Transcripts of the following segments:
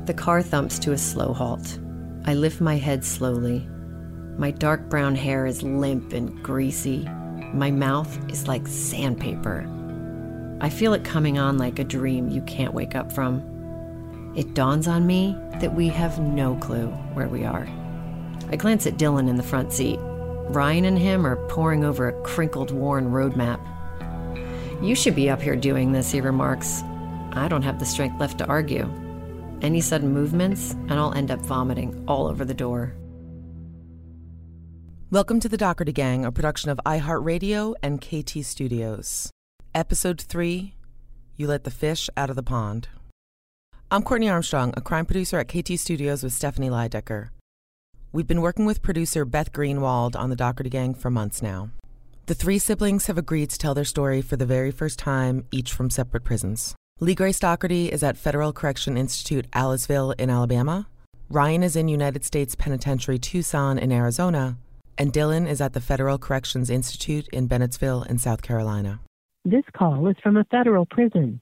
The car thumps to a slow halt. I lift my head slowly. My dark brown hair is limp and greasy. My mouth is like sandpaper. I feel it coming on like a dream you can't wake up from. It dawns on me that we have no clue where we are. I glance at Dylan in the front seat. Ryan and him are poring over a crinkled, worn road map. "You should be up here doing this," he remarks. I don't have the strength left to argue. Any sudden movements, and I'll end up vomiting all over the door. Welcome to The Dougherty Gang, a production of iHeartRadio and KT Studios. Episode 3, You Let the Fish Out of the Pond. I'm Courtney Armstrong, a crime producer at KT Studios with Stephanie Leidecker. We've been working with producer Beth Greenwald on The Dougherty Gang for months now. The three siblings have agreed to tell their story for the very first time, each from separate prisons. Lee Grace Dougherty is at Federal Correction Institute, Aliceville in Alabama. Ryan is in United States Penitentiary Tucson in Arizona. And Dylan is at the Federal Corrections Institute in Bennettsville in South Carolina. This call is from a federal prison.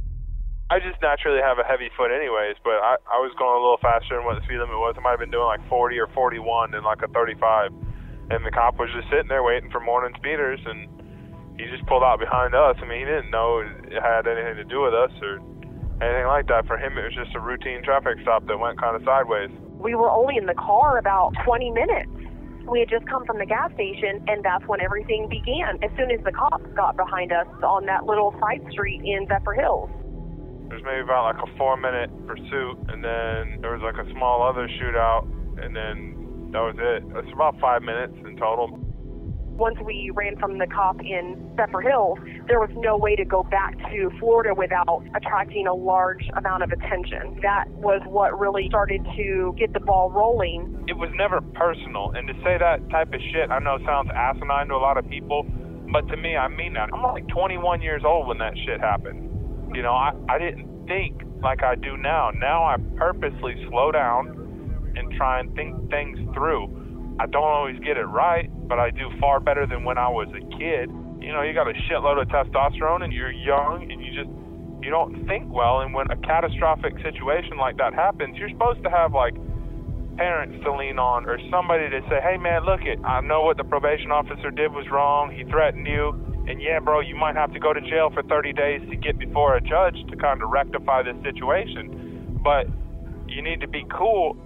I just naturally have a heavy foot anyways, but I was going a little faster than what the speed limit was. I might have been doing like 40 or 41 in like a 35. And the cop was just sitting there waiting for morning speeders, and he just pulled out behind us. I mean, he didn't know it had anything to do with us or anything like that. For him, it was just a routine traffic stop that went kind of sideways. We were only in the car about 20 minutes. We had just come from the gas station, and that's when everything began. As soon as the cops got behind us on that little side street in Zephyr Hills. There's maybe about like a 4-minute pursuit, and then there was like a small other shootout, and then that was it. It's about 5 minutes in total. Once we ran from the cop in Zephyr Hills, there was no way to go back to Florida without attracting a large amount of attention. That was what really started to get the ball rolling. It was never personal, and to say that type of shit, I know sounds asinine to a lot of people, but to me, I mean that. I'm like 21 years old when that shit happened. You know, I didn't think like I do now. Now I purposely slow down and try and think things through. I don't always get it right, but I do far better than when I was a kid. You know, you got a shitload of testosterone and you're young and you don't think well. And when a catastrophic situation like that happens, you're supposed to have like parents to lean on or somebody to say, "Hey man, look it, I know what the probation officer did was wrong. He threatened you. And yeah, bro, you might have to go to jail for 30 days to get before a judge to kind of rectify this situation. But you need to be cool."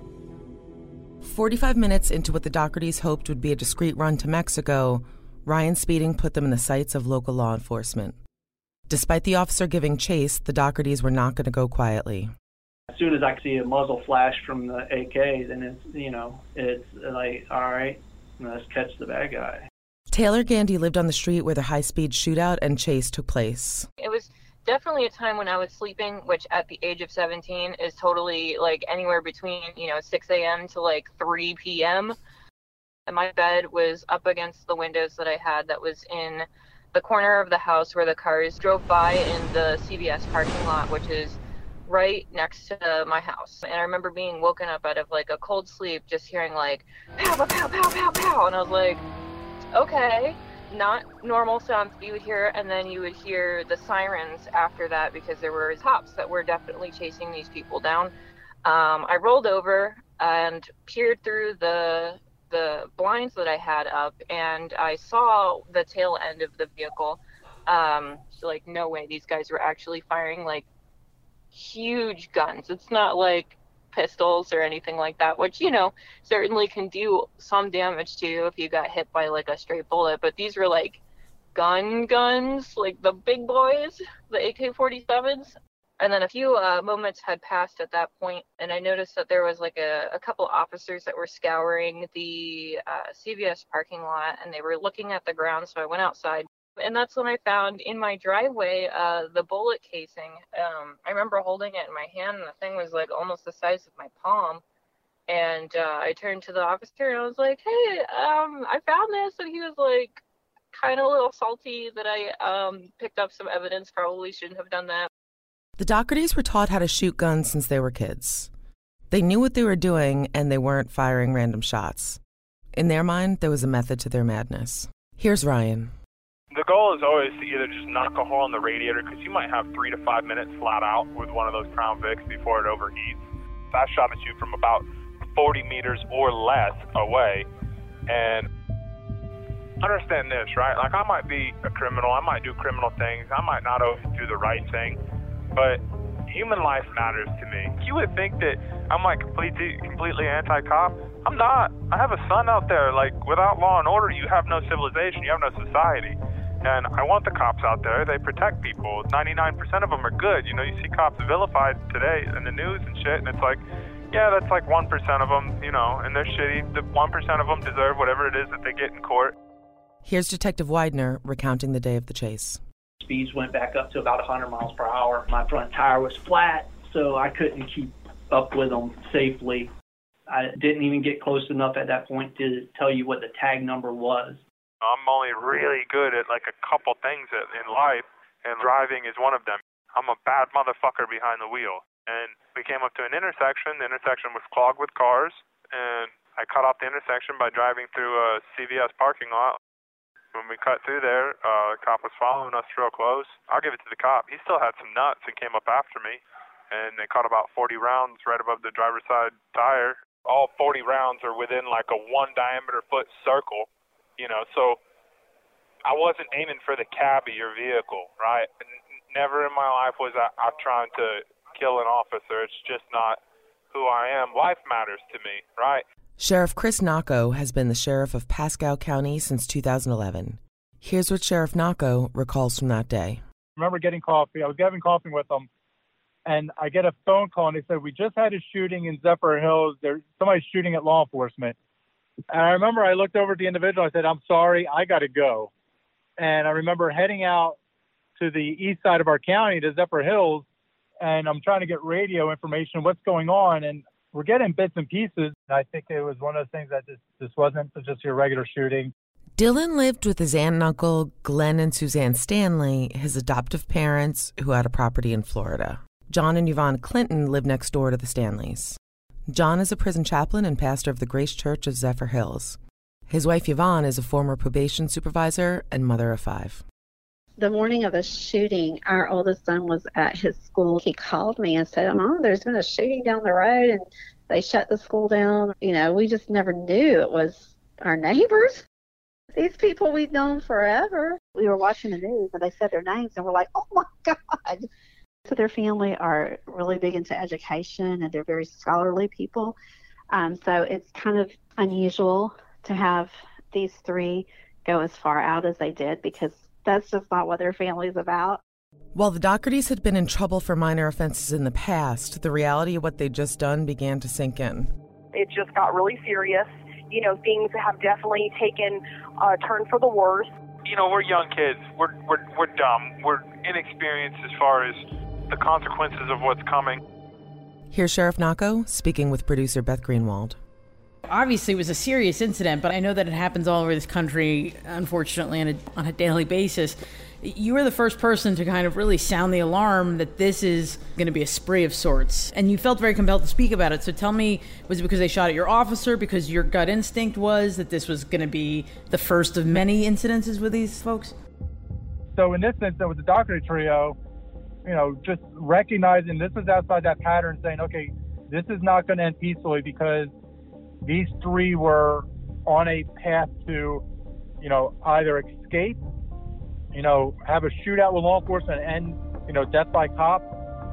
45 minutes into what the Doughertys hoped would be a discreet run to Mexico, Ryan's speeding put them in the sights of local law enforcement. Despite the officer giving chase, the Doughertys were not going to go quietly. As soon as I see a muzzle flash from the AK, then it's like, all right, let's catch the bad guy. Taylor Gandy lived on the street where the high-speed shootout and chase took place. It was definitely a time when I was sleeping, which at the age of 17 is totally like anywhere between, 6 a.m. to like 3 p.m. And my bed was up against the windows that I had that was in the corner of the house where the cars drove by in the CVS parking lot, which is right next to my house. And I remember being woken up out of like a cold sleep, just hearing like pow, pow, pow, pow, pow, pow. And I was like, okay, not normal sounds that you would hear, and then you would hear the sirens after that because there were cops that were definitely chasing these people down. I rolled over and peered through the blinds that I had up, and I saw the tail end of the vehicle. So like, no way, these guys were actually firing like huge guns. It's not like pistols or anything like that, which certainly can do some damage to you if you got hit by like a stray bullet, but these were like guns, like the big boys, the AK-47s. And then a few moments had passed at that point, and I noticed that there was like a couple officers that were scouring the CVS parking lot, and they were looking at the ground, so I went outside. And that's when I found in my driveway the bullet casing. I remember holding it in my hand, and the thing was like almost the size of my palm. And I turned to the officer and I was like, "Hey, I found this." And he was like kind of a little salty that I picked up some evidence. Probably shouldn't have done that. The Doughertys were taught how to shoot guns since they were kids. They knew what they were doing, and they weren't firing random shots. In their mind, there was a method to their madness. Here's Ryan. The goal is always to either just knock a hole in the radiator, because you might have 3 to 5 minutes flat out with one of those Crown Vics before it overheats. I shot at you from about 40 meters or less away. And understand this, right? Like, I might be a criminal, I might do criminal things, I might not always do the right thing, but human life matters to me. You would think that I'm like completely anti-cop. I'm not. I have a son out there. Like, without law and order, you have no civilization, you have no society. And I want the cops out there. They protect people. 99% of them are good. You know, you see cops vilified today in the news and shit, and it's like, yeah, that's like 1% of them, you know, and they're shitty. The 1% of them deserve whatever it is that they get in court. Here's Detective Widener recounting the day of the chase. Speeds went back up to about 100 miles per hour. My front tire was flat, so I couldn't keep up with them safely. I didn't even get close enough at that point to tell you what the tag number was. I'm only really good at like a couple things in life, and driving is one of them. I'm a bad motherfucker behind the wheel. And we came up to an intersection. The intersection was clogged with cars, and I cut off the intersection by driving through a CVS parking lot. When we cut through there, the cop was following us real close. I'll give it to the cop. He still had some nuts and came up after me, and they caught about 40 rounds right above the driver's side tire. All 40 rounds are within like a 1 diameter foot circle, you know, so I wasn't aiming for the cab of your vehicle, right? Never in my life was I trying to kill an officer. It's just not who I am. Life matters to me, right? Sheriff Chris Nocco has been the sheriff of Pasco County since 2011. Here's what Sheriff Nocco recalls from that day. I remember getting coffee. I was having coffee with them, and I get a phone call, and they said, we just had a shooting in Zephyr Hills. Somebody's shooting at law enforcement. And I remember I looked over at the individual. I said, I'm sorry, I got to go. And I remember heading out to the east side of our county, to Zephyr Hills, and I'm trying to get radio information, what's going on, and we're getting bits and pieces. I think it was one of those things that this wasn't just your regular shooting. Dylan lived with his aunt and uncle, Glenn and Suzanne Stanley, his adoptive parents who had a property in Florida. John and Yvonne Clinton lived next door to the Stanleys. John is a prison chaplain and pastor of the Grace Church of Zephyr Hills. His wife Yvonne is a former probation supervisor and mother of 5. The morning of the shooting, our oldest son was at his school. He called me and said, Mom, there's been a shooting down the road and they shut the school down. You know, we just never knew it was our neighbors. These people we've known forever. We were watching the news and they said their names and we're like, oh my God. So their family are really big into education and they're very scholarly people. So it's kind of unusual to have these 3 go as far out as they did because that's just not what their family's about. While the Dohertys had been in trouble for minor offenses in the past, the reality of what they'd just done began to sink in. It just got really serious. You know, things have definitely taken a turn for the worse. You know, we're young kids. We're dumb. We're inexperienced as far as the consequences of what's coming. Here's Sheriff Nocco speaking with producer Beth Greenwald. Obviously, it was a serious incident, but I know that it happens all over this country, unfortunately, on a daily basis. You were the first person to kind of really sound the alarm that this is going to be a spree of sorts, and you felt very compelled to speak about it. So tell me, was it because they shot at your officer, because your gut instinct was that this was going to be the first of many incidences with these folks? So in this instance, with the Doherty trio, you know, just recognizing this is outside that pattern, saying, okay, this is not going to end peacefully because these 3 were on a path to, you know, either escape, you know, have a shootout with law enforcement and, you know, death by cop.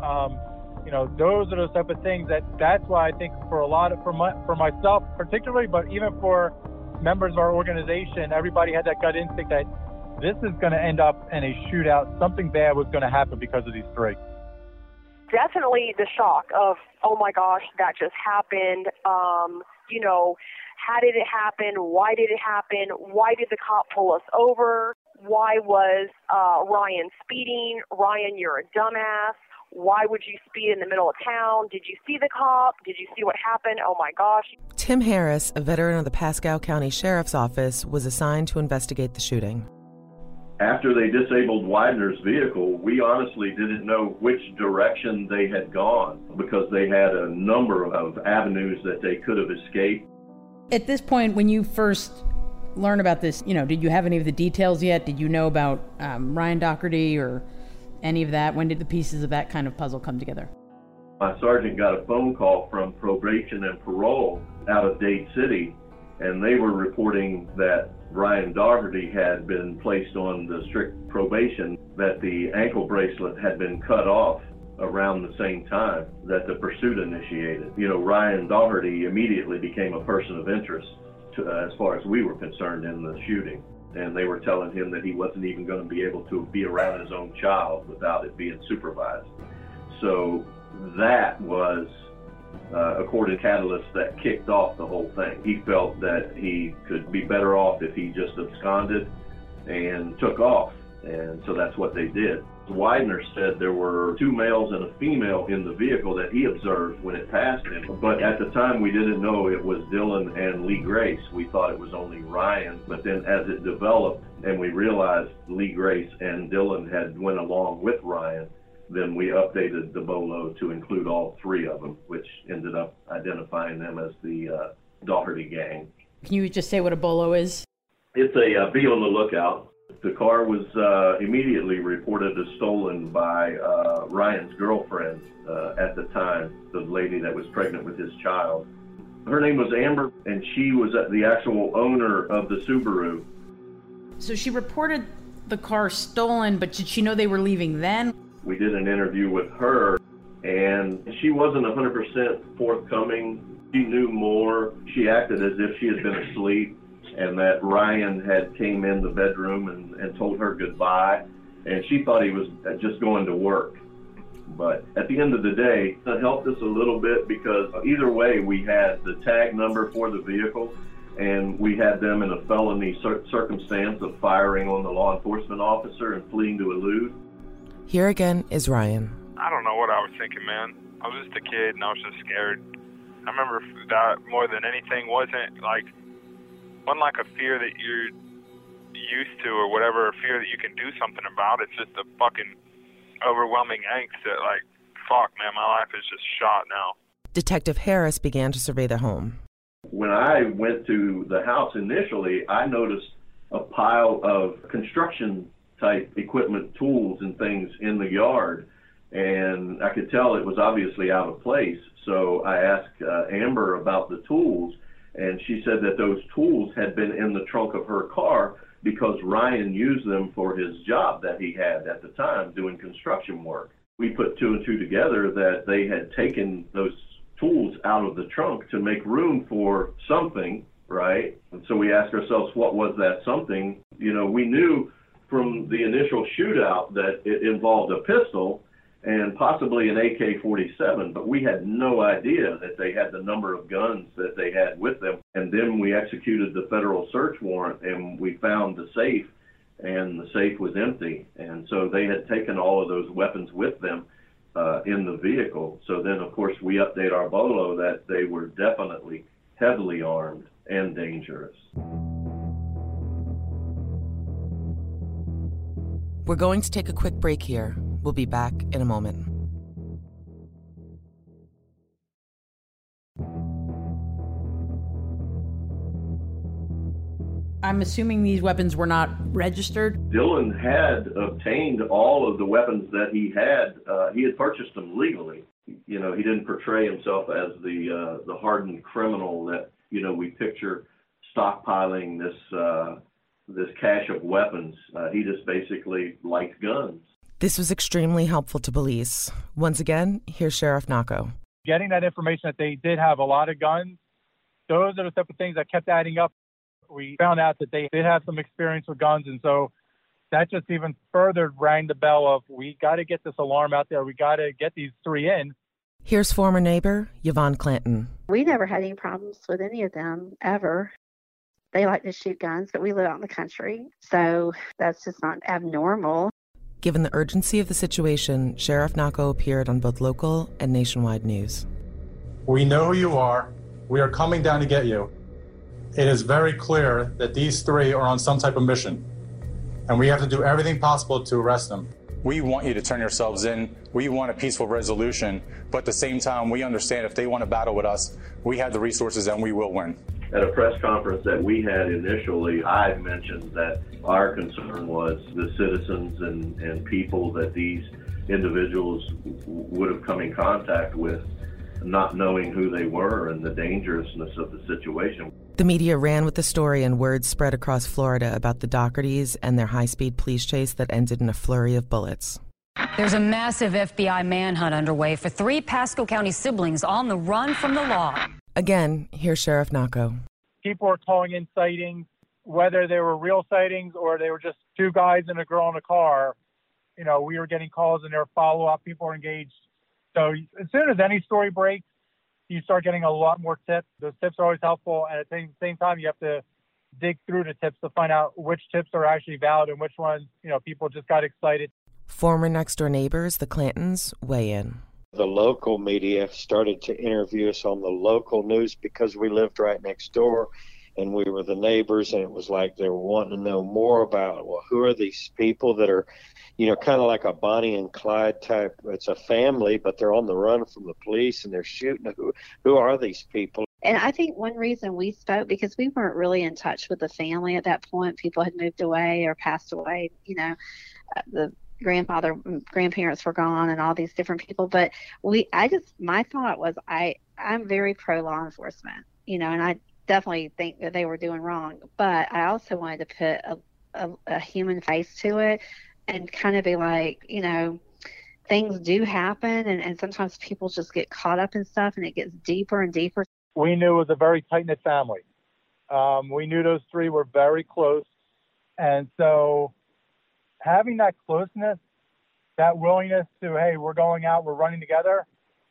You know, those are those type of things that's why I think for myself particularly, but even for members of our organization, everybody had that gut instinct that this is going to end up in a shootout. Something bad was going to happen because of these 3. Definitely the shock of, oh my gosh, that just happened. You know, how did it happen? Why did it happen? Why did the cop pull us over? Why was Ryan speeding? Ryan, you're a dumbass. Why would you speed in the middle of town? Did you see the cop? Did you see what happened? Oh my gosh. Tim Harris, a veteran of the Pasco County Sheriff's Office, was assigned to investigate the shooting. After they disabled Widener's vehicle, we honestly didn't know which direction they had gone because they had a number of avenues that they could have escaped. At this point, when you first learned about this, you know, did you have any of the details yet? Did you know about Ryan Doherty or any of that? When did the pieces of that kind of puzzle come together? My sergeant got a phone call from probation and parole out of Dade City, and they were reporting that Ryan Daugherty had been placed on the strict probation, that the ankle bracelet had been cut off around the same time that the pursuit initiated. Ryan Daugherty immediately became a person of interest as far as we were concerned in the shooting. And they were telling him that he wasn't even going to be able to be around his own child without it being supervised. So that was, according to Catalyst, that kicked off the whole thing. He felt that he could be better off if he just absconded and took off. And so that's what they did. Widener said there were 2 males and a female in the vehicle that he observed when it passed him. But at the time, we didn't know it was Dylan and Lee Grace. We thought it was only Ryan. But then as it developed and we realized Lee Grace and Dylan had went along with Ryan, then we updated the BOLO to include all 3 of them, which ended up identifying them as the Daugherty gang. Can you just say what a BOLO is? It's a be on the lookout. The car was immediately reported as stolen by Ryan's girlfriend at the time, the lady that was pregnant with his child. Her name was Amber, and she was the actual owner of the Subaru. So she reported the car stolen, but did she know they were leaving then? We did an interview with her, and she wasn't 100% forthcoming. She knew more. She acted as if she had been asleep, and that Ryan had came in the bedroom and told her goodbye, and she thought he was just going to work. But at the end of the day, that helped us a little bit because either way, we had the tag number for the vehicle, and we had them in a felony circumstance of firing on the law enforcement officer and fleeing to elude. Here again is Ryan. I don't know what I was thinking, man. I was just a kid, and I was just scared. I remember that more than anything wasn't like a fear that you're used to or whatever, a fear that you can do something about. It's just a fucking overwhelming angst that, like, fuck, man, my life is just shot now. Detective Harris began to survey the home. When I went to the house initially, I noticed a pile of construction-type equipment, tools and things in the yard, and I could tell it was obviously out of place. So I asked Amber about the tools, and she said that those tools had been in the trunk of her car because Ryan used them for his job that he had at the time doing construction work. We put 2 and 2 together that they had taken those tools out of the trunk to make room for something, right? And so we asked ourselves, what was that something? We knew from the initial shootout that it involved a pistol and possibly an AK-47, but we had no idea that they had the number of guns that they had with them. And then we executed the federal search warrant, and we found the safe, and the safe was empty. And so they had taken all of those weapons with them in the vehicle. So then, of course, we update our BOLO that they were definitely heavily armed and dangerous. We're going to take a quick break here. We'll be back in a moment. I'm assuming these weapons were not registered? Dylan had obtained all of the weapons that he had. He had purchased them legally. He didn't portray himself as the hardened criminal that, we picture stockpiling this cache of weapons. He just basically liked guns. This was extremely helpful to police. Once again, here's Sheriff Nacco. Getting that information that they did have a lot of guns, those are the type of things that kept adding up. We found out that they did have some experience with guns, and so that just even further rang the bell of, we got to get this alarm out there. We got to get these 3 in. Here's former neighbor Yvonne Clanton. We never had any problems with any of them, ever. They like to shoot guns, but we live out in the country, so that's just not abnormal. Given the urgency of the situation, Sheriff Nacco appeared on both local and nationwide news. We know who you are. We are coming down to get you. It is very clear that these 3 are on some type of mission, and we have to do everything possible to arrest them. We want you to turn yourselves in. We want a peaceful resolution, but at the same time, we understand if they want to battle with us, we have the resources and we will win. At a press conference that we had initially, I mentioned that our concern was the citizens and people that these individuals would have come in contact with, not knowing who they were and the dangerousness of the situation. The media ran with the story, and word spread across Florida about the Doughertys and their high-speed police chase that ended in a flurry of bullets. There's a massive FBI manhunt underway for 3 Pasco County siblings on the run from the law. Again, here's Sheriff Nacco. People were calling in sightings, whether they were real sightings or they were just 2 guys and a girl in a car. You know, we were getting calls and there were follow-up. People were engaged. So as soon as any story breaks, you start getting a lot more tips. Those tips are always helpful, and at the same time, you have to dig through the tips to find out which tips are actually valid and which ones, you know, people just got excited. Former next-door neighbors, the Clantons, weigh in. The local media started to interview us on the local news because we lived right next door and we were the neighbors, and it was like they were wanting to know more about, well, who are these people that are, you know, kind of like a Bonnie and Clyde type. It's a family, but they're on the run from the police and they're shooting. Who are these people? And I think one reason we spoke, because we weren't really in touch with the family at that point. People had moved away or passed away. You know, the grandparents were gone and all these different people. But my thought was I'm very pro law enforcement, you know, and I definitely think that they were doing wrong. But I also wanted to put a human face to it and kind of be like, you know, things do happen and sometimes people just get caught up in stuff and it gets deeper and deeper. We knew it was a very tight-knit family. We knew those 3 were very close. And so having that closeness, that willingness to, hey, we're going out, we're running together,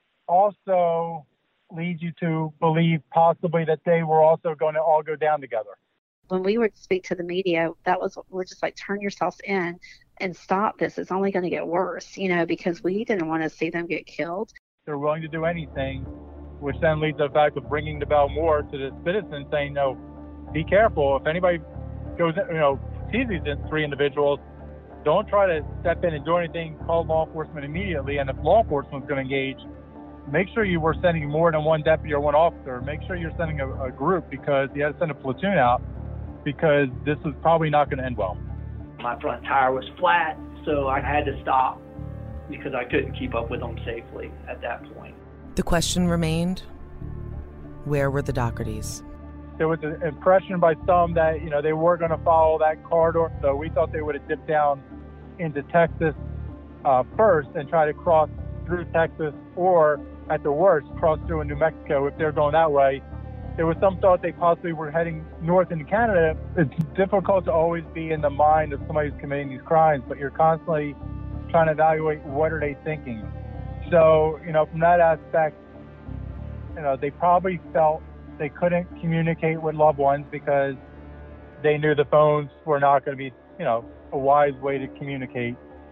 also leads you to believe possibly that they were also going to all go down together. When we would speak to the media, we're just like, turn yourselves in and stop this. It's only going to get worse, you know, because we didn't want to see them get killed. They're willing to do anything, which then leads to the fact of ringing the bell more to the citizens saying, no, be careful. If anybody goes, you know, sees these 3 individuals, don't try to step in and do anything. Call law enforcement immediately. And if law enforcement is going to engage, make sure you were sending more than 1 deputy or 1 officer. Make sure you're sending a group, because you had to send a platoon out, because this is probably not going to end well. My front tire was flat, so I had to stop because I couldn't keep up with them safely at that point. The question remained, where were the Doughertys? There was an impression by some that, you know, they were going to follow that corridor, so we thought they would have dipped down into Texas first and try to cross through Texas, or at the worst, cross through in New Mexico if they're going that way. There was some thought they possibly were heading north into Canada. It's difficult to always be in the mind of somebody who's committing these crimes, but you're constantly trying to evaluate what are they thinking. So, you know, from that aspect, you know, they probably felt they couldn't communicate with loved ones because they knew the phones were not going to be, you know, a wise way to communicate.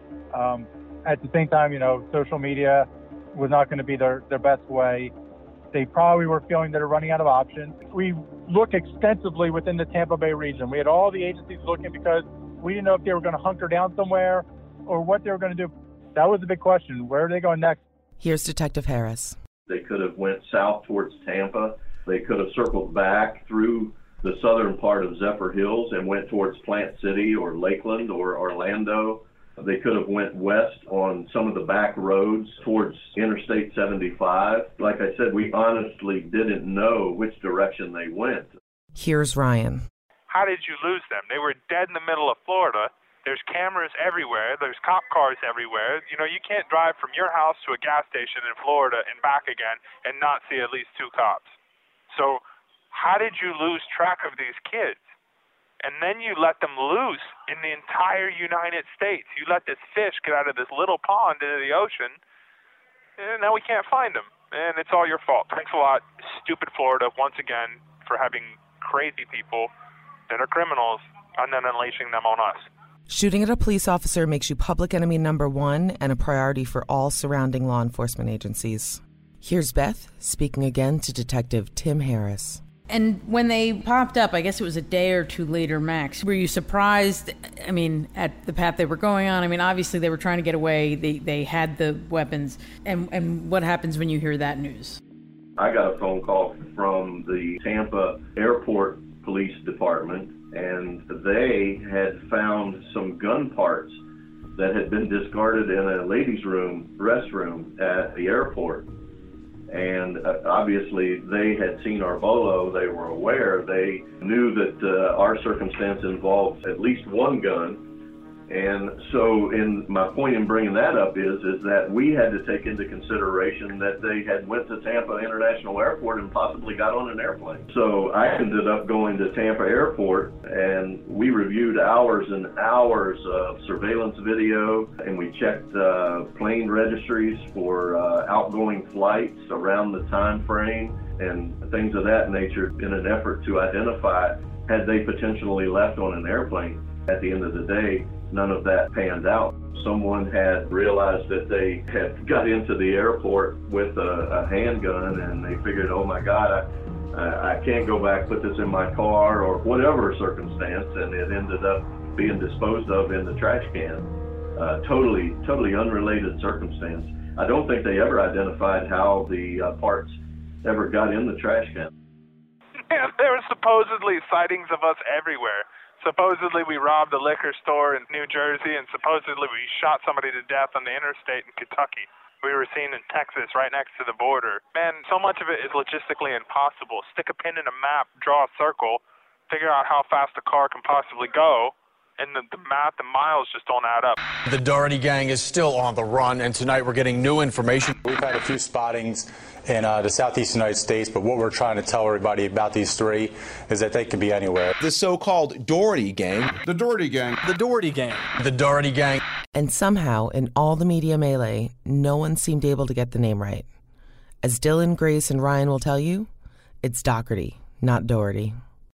At the same time, you know, social media was not going to be their best way. They probably were feeling that they're running out of options. We looked extensively within the Tampa Bay region. We had all the agencies looking because we didn't know if they were going to hunker down somewhere or what they were going to do. That was the big question. Where are they going next? Here's Detective Harris. They could have went south towards Tampa. They could have circled back through the southern part of Zephyr Hills and went towards Plant City or Lakeland or Orlando. They could have went west on some of the back roads towards Interstate 75. Like I said, we honestly didn't know which direction they went. Here's Ryan. How did you lose them? They were dead in the middle of Florida. There's cameras everywhere. There's cop cars everywhere. You know, you can't drive from your house to a gas station in Florida and back again and not see at least 2 cops. So how did you lose track of these kids? And then you let them loose in the entire United States. You let this fish get out of this little pond into the ocean, and now we can't find them. And it's all your fault. Thanks a lot, stupid Florida, once again, for having crazy people that are criminals and then unleashing them on us. Shooting at a police officer makes you public enemy number 1 and a priority for all surrounding law enforcement agencies. Here's Beth speaking again to Detective Tim Harris. And when they popped up, I guess it was a day or 2 later max, were you surprised, I mean, at the path they were going on? I mean, obviously they were trying to get away. They had the weapons. And what happens when you hear that news? I got a phone call from the Tampa Airport Police Department, and they had found some gun parts that had been discarded in a ladies' restroom at the airport. And obviously they had seen our bolo, they were aware, they knew that our circumstance involved at least one gun. And so my point in bringing that up is that we had to take into consideration that they had went to Tampa International Airport and possibly got on an airplane. So I ended up going to Tampa Airport, and we reviewed hours and hours of surveillance video, and we checked plane registries for outgoing flights around the time frame and things of that nature in an effort to identify had they potentially left on an airplane. At the end of the day, none of that panned out. Someone had realized that they had got into the airport with a handgun, and they figured, oh my God, I can't go back, put this in my car, or whatever circumstance, and it ended up being disposed of in the trash can. Totally unrelated circumstance. I don't think they ever identified how the parts ever got in the trash can. Yeah, there were supposedly sightings of us everywhere. Supposedly we robbed a liquor store in New Jersey, and supposedly we shot somebody to death on the interstate in Kentucky. We were seen in Texas, right next to the border. Man, so much of it is logistically impossible. Stick a pin in a map, draw a circle, figure out how fast a car can possibly go, and the math, the miles just don't add up. The Daugherty gang is still on the run, and tonight we're getting new information. We've had a few spottings in the southeastern United States, but what we're trying to tell everybody about these three is that they could be anywhere. The so-called Daugherty gang. The Daugherty gang. The Daugherty gang. The Daugherty gang. And somehow, in all the media melee, no one seemed able to get the name right. As Dylan, Grace, and Ryan will tell you, it's Dougherty, not Daugherty.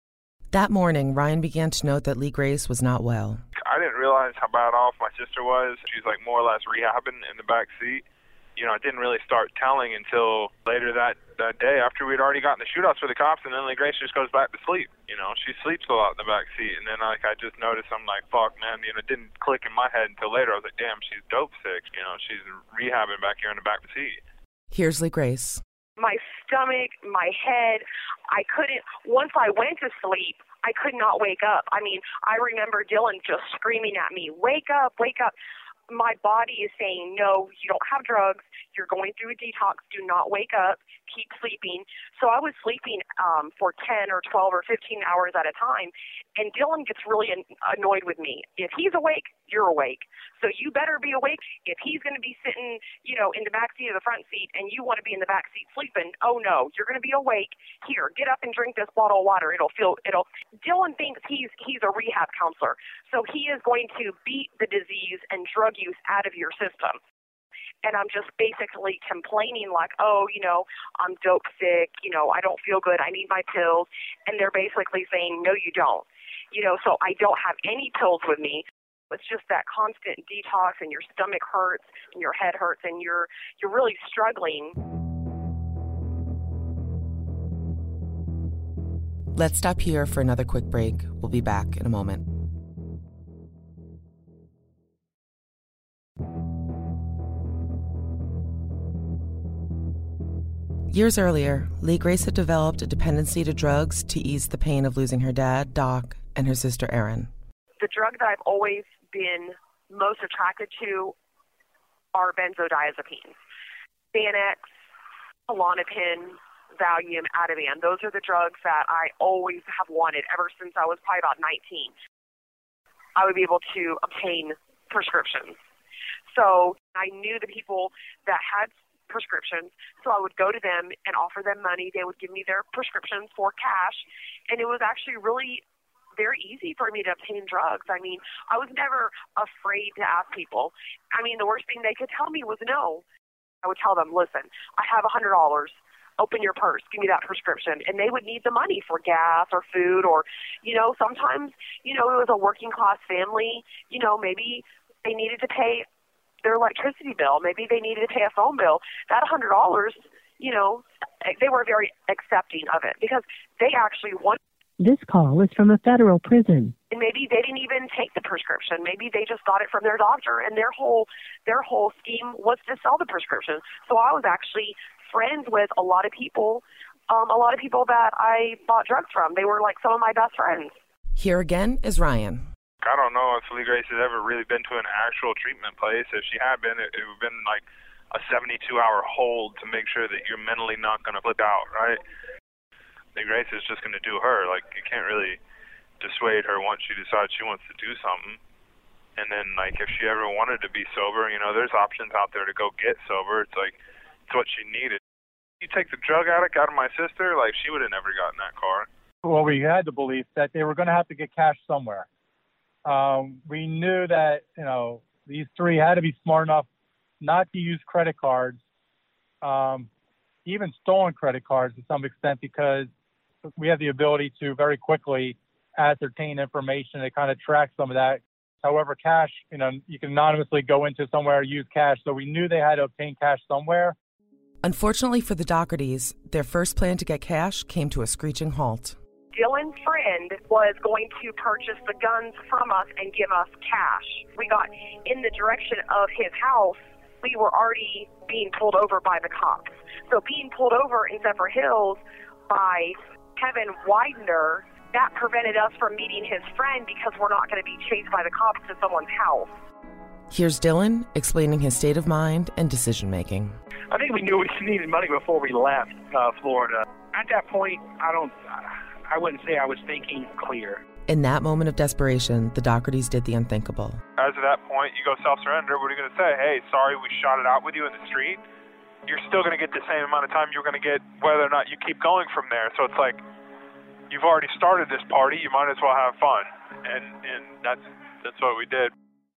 That morning, Ryan began to note that Lee Grace was not well. I didn't realize how bad off my sister was. She's like more or less rehabbing in the back seat. You know, I didn't really start telling until later that day after we'd already gotten the shootouts for the cops, and then Lee Grace just goes back to sleep. You know, she sleeps a lot in the back seat, and then I just noticed, I'm like, fuck, man, you know, it didn't click in my head until later. I was like, damn, she's dope sick. You know, she's rehabbing back here in the back seat. Here's Lee Grace. My stomach, my head, I couldn't, once I went to sleep, I could not wake up. I mean, I remember Dylan just screaming at me, wake up, wake up. My body is saying, no, you don't have drugs. You're going through a detox. Do not wake up. Keep sleeping. So I was sleeping for 10 or 12 or 15 hours at a time. And Dylan gets really annoyed with me. If he's awake, you're awake. So you better be awake. If he's going to be sitting, you know, in the back seat or the front seat, and you want to be in the back seat sleeping, oh no, you're going to be awake. Here, get up and drink this bottle of water. Dylan thinks he's a rehab counselor. So he is going to beat the disease and drug use out of your system. And I'm just basically complaining like, oh, you know, I'm dope sick, you know, I don't feel good, I need my pills. And they're basically saying, no, you don't. You know, so I don't have any pills with me. It's just that constant detox, and your stomach hurts and your head hurts, and you're really struggling. Let's stop here for another quick break. We'll be back in a moment. Years earlier, Lee Grace had developed a dependency to drugs to ease the pain of losing her dad, Doc, and her sister, Erin. The drug that I've always been most attracted to are benzodiazepines. Xanax, Klonopin, Valium, Ativan. Those are the drugs that I always have wanted ever since I was probably about 19. I would be able to obtain prescriptions. So I knew the people that had prescriptions, so I would go to them and offer them money. They would give me their prescriptions for cash, and it was actually really very easy for me to obtain drugs. I mean, I was never afraid to ask people. I mean, the worst thing they could tell me was no. I would tell them, listen, I have $100. Open your purse, give me that prescription. And they would need the money for gas or food, or, you know, sometimes, you know, it was a working class family, you know, maybe they needed to pay their electricity bill. Maybe they needed to pay a phone bill. That $100, you know, they were very accepting of it because they actually wanted. This call is from a federal prison. And maybe they didn't even take the prescription. Maybe they just got it from their doctor, and their whole scheme was to sell the prescription. So I was actually friends with a lot of people that I bought drugs from. They were like some of my best friends. Here again is Ryan. I don't know if Lee Grace has ever really been to an actual treatment place. If she had been, it would have been like a 72-hour hold to make sure that you're mentally not going to flip out, right? Lee Grace is just going to do her. Like, you can't really dissuade her once she decides she wants to do something. And then, like, if she ever wanted to be sober, you know, there's options out there to go get sober. It's like, it's what she needed. You take the drug addict out of my sister, like, she would have never gotten that car. Well, we had the belief that they were going to have to get cash somewhere. We knew that, you know, these three had to be smart enough not to use credit cards, even stolen credit cards to some extent, because we have the ability to very quickly ascertain information to kind of track some of that. However, cash, you know, you can anonymously go into somewhere, use cash. So we knew they had to obtain cash somewhere. Unfortunately for the Doughertys, their first plan to get cash came to a screeching halt. Dylan's friend was going to purchase the guns from us and give us cash. We got in the direction of his house. We were already being pulled over by the cops. So being pulled over in Zephyr Hills by Kevin Widener, that prevented us from meeting his friend because we're not going to be chased by the cops to someone's house. Here's Dylan explaining his state of mind and decision-making. I think we knew we needed money before we left Florida. At that point, I wouldn't say I was thinking clear. In that moment of desperation, the Doughertys did the unthinkable. As of that point, you go self-surrender. What are you going to say? Hey, sorry, we shot it out with you in the street. You're still going to get the same amount of time you're going to get whether or not you keep going from there. So it's like, you've already started this party. You might as well have fun. And that's what we did.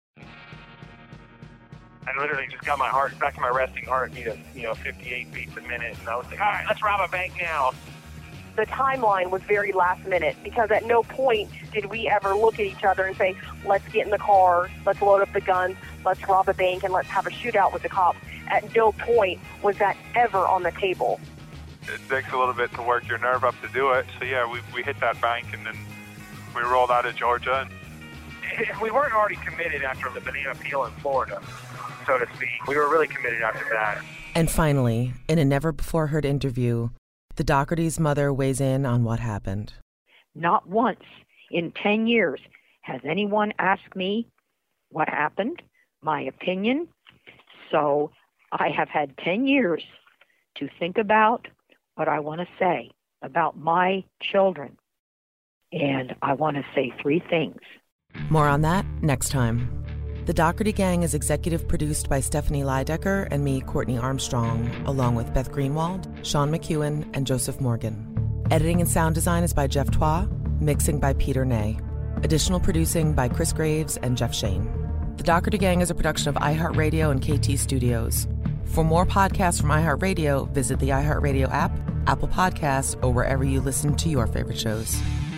I literally just got my heart back to my resting heartbeat of 58 beats a minute, and I was like, all right, let's rob a bank now. The timeline was very last minute because at no point did we ever look at each other and say, let's get in the car, let's load up the guns, let's rob a bank, and let's have a shootout with the cops. At no point was that ever on the table. It takes a little bit to work your nerve up to do it. So, yeah, we hit that bank, and then we rolled out of Georgia. We weren't already committed after the banana peel in Florida, so to speak. We were really committed after that. And finally, in a never-before-heard interview, the Dougherty's mother weighs in on what happened. Not once in 10 years has anyone asked me what happened, my opinion. So I have had 10 years to think about what I want to say about my children. And I want to say 3 things. More on that next time. The Dougherty Gang is executive produced by Stephanie Leidecker and me, Courtney Armstrong, along with Beth Greenwald, Sean McEwen, and Joseph Morgan. Editing and sound design is by Jeff Twa, mixing by Peter Ney. Additional producing by Chris Graves and Jeff Shane. The Dougherty Gang is a production of iHeartRadio and KT Studios. For more podcasts from iHeartRadio, visit the iHeartRadio app, Apple Podcasts, or wherever you listen to your favorite shows.